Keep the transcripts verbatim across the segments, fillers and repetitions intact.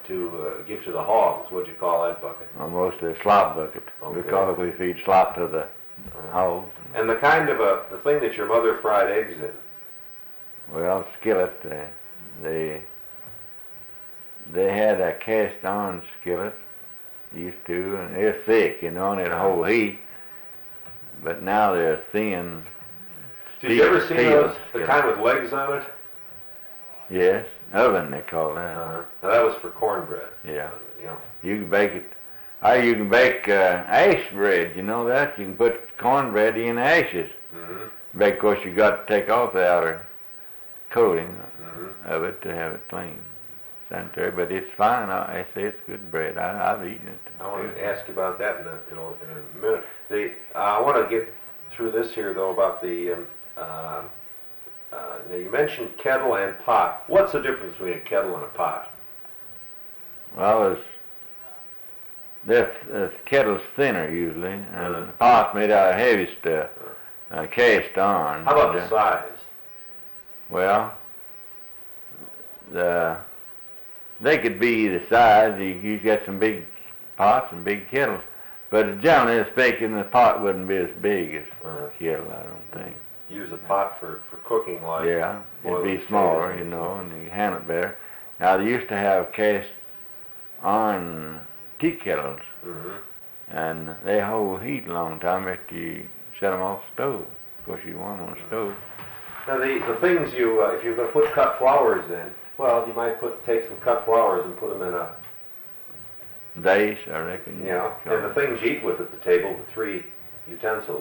to uh, give to the hogs? What'd you call that bucket? Well, mostly a slop bucket, Okay. because we feed slop to the hogs. And the kind of a the thing that your mother fried eggs in. Well, skillet, uh, they they had a cast iron skillet, used to, and they're thick, you know, and it'll hold heat. But now they're thin. Did you ever see steel those, the skillet. kind with legs on it? Yes, oven they call that. Uh-huh. Now that was for cornbread. Yeah. You know. You can bake it. Or you can bake uh, ash bread, you know that? You can put cornbread in ashes. Mm-hmm. But of course you got to take off the outer coating Mm-hmm. of it to have it clean, sanitary. But it's fine. I, I say it's good bread. I, I've eaten it. I want to ask you about that in a, in a, in a minute. The, uh, I want to get through this here, though, about the, um, uh, uh, now you mentioned kettle and pot. What's the difference between a kettle and a pot? Well, it's, the, the kettle's thinner usually, and Uh-huh. the pot's made out of heavy stuff, uh, cast iron. How about But, the uh, size? Well, the they could be either size. You, you got some big pots and big kettles, but generally speaking, the pot wouldn't be as big as Uh, a kettle, I don't think. use a pot for, for cooking like Yeah, boiled it'd be potatoes smaller, and you stuff. know, and you handle it better. Now, they used to have cast iron tea kettles, Mhm. and they hold heat a long time after you set them off the stove. Of course, you want them on the stove. Now the, the things you, uh, if you're going to put cut flowers in, well, you might put take some cut flowers and put them in a, Vase, I reckon. you know, call and the it. things you eat with at the table, the three utensils.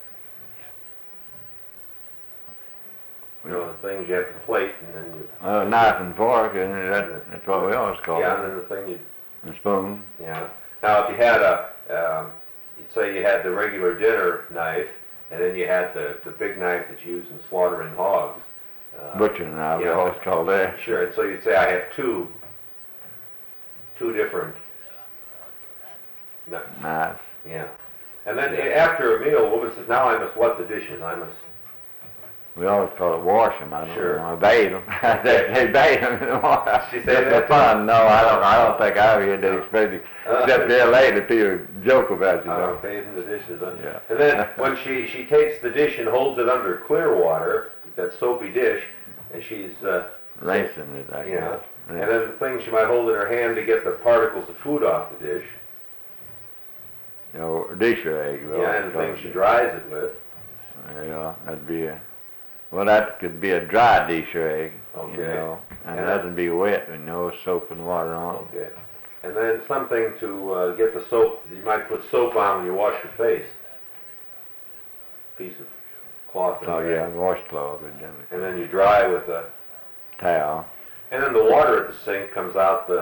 You know, the things you have to plate, and then you, Uh, knife and fork, and that, that's what we always call yeah, it. and then the thing you, And spoon. yeah. Now if you had a, um, you'd say you had the regular dinner knife, and then you had the, the big knife that's used in slaughtering hogs. Uh, Butcher knife, we yeah. always call that. Sure, and so you'd say I have two, two different knives. Knife. Yeah. And then a- after a meal, a woman says, now I must wet the dishes. I must. We always call it wash them. I don't Sure. know. I bathe them. they, they bathe them in the water. She said Just that for fun. No, I don't. I don't think I ever heard that No. expression. Uh, Except there later, people joke about you. Uh, know. bathing the dishes. Huh? Yeah. And then when she, she takes the dish and holds it under clear water, that soapy dish, and she's, uh, Rinsing it, I Yeah. guess. and then the thing she might hold in her hand to get the particles of food off the dish, You know, dish rag. we yeah, always and the call thing it. she dries it with. Yeah, that'd be a. Well, that could be a dry dish rag. Okay. You know, and Yeah. that'd be wet with no soap and water on it. Okay. And then something to uh, get the soap, you might put soap on when you wash your face. Piece of cloth. in Oh there. yeah, washcloth would done And then you dry with a, towel. and then the water at the sink comes out the,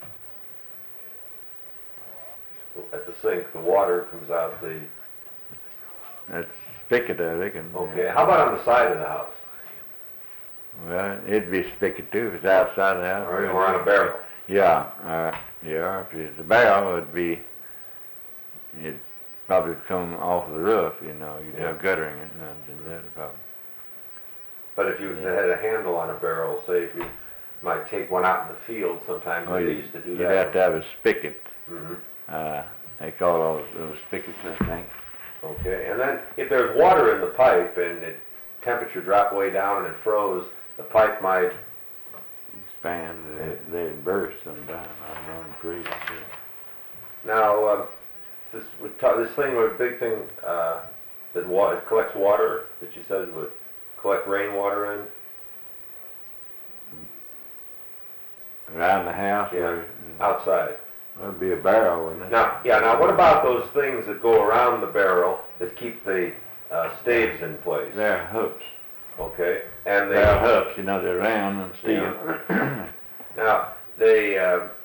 at the sink, the water comes out the, That's spigot, I reckon. okay. How about on the side of the house? Well, it'd be spigot too if it's outside the house. Or, or on a barrel? Yeah, uh, yeah. If it's a barrel, it'd be. It'd probably come off of the roof. You know, you'd Yeah. have guttering it, and nothing that problem. But if you Yeah. had a handle on a barrel, say if you might take one out in the field, sometimes Oh, they you- used to do you'd that. have to have a spigot. hmm Uh, they call those, those spigots, I think. Okay, and then if there's water in the pipe and the temperature dropped way down and it froze, the pipe might, Expand, they, they burst sometime. I don't know, freeze. now, um, this, we ta- this thing, was a big thing, uh, that wa- it collects water, that you said would collect rainwater in. Around the house, Yeah. or, Outside. that'd be a barrel, wouldn't it? Now, yeah, now what about those things that go around the barrel that keep the uh, staves in place? They're hooks. Okay, and they, They're hooks, you know, they're round and steel. now, they, uh,